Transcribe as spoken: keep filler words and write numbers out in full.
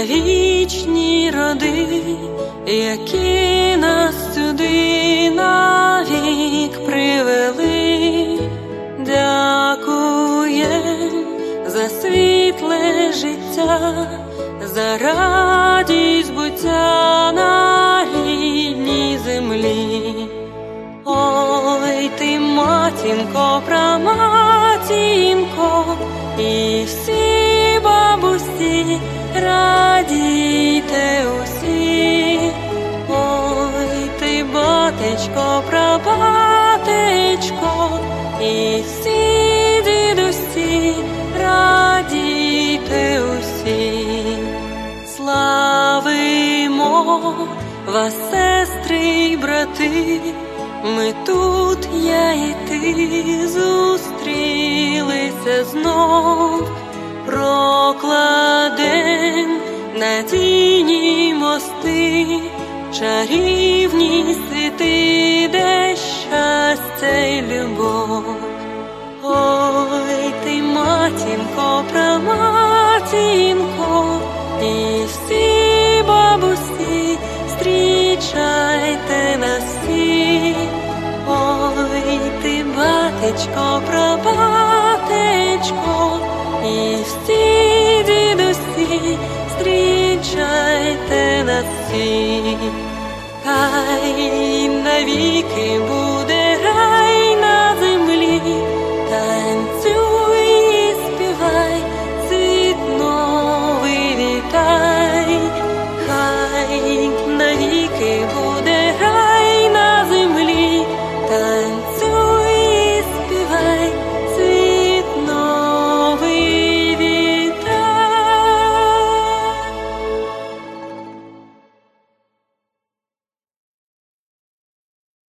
вічні роди, які нас сюди навік привели. Дякуєм за світле життя, за радість буття на рідній землі. Ой, ти, матінко, праматінко, і всі бабусі, радійте усі. Ой, ти, батечко, прабатечко, і всі дідусі, радійте усі. Славимо вас, сестри й брати, ми тут, я і ти, зустрілися знов. Прокладем надійні мости, чарівні світи, де щастя й любов. Ой, ти, матінко, праматінко, і всі бабусі, зустрічайте нас всі. Ой, ти, батечко, прабатечко, і всі дідусі, зустрічайте нас всі. Хай навіки буде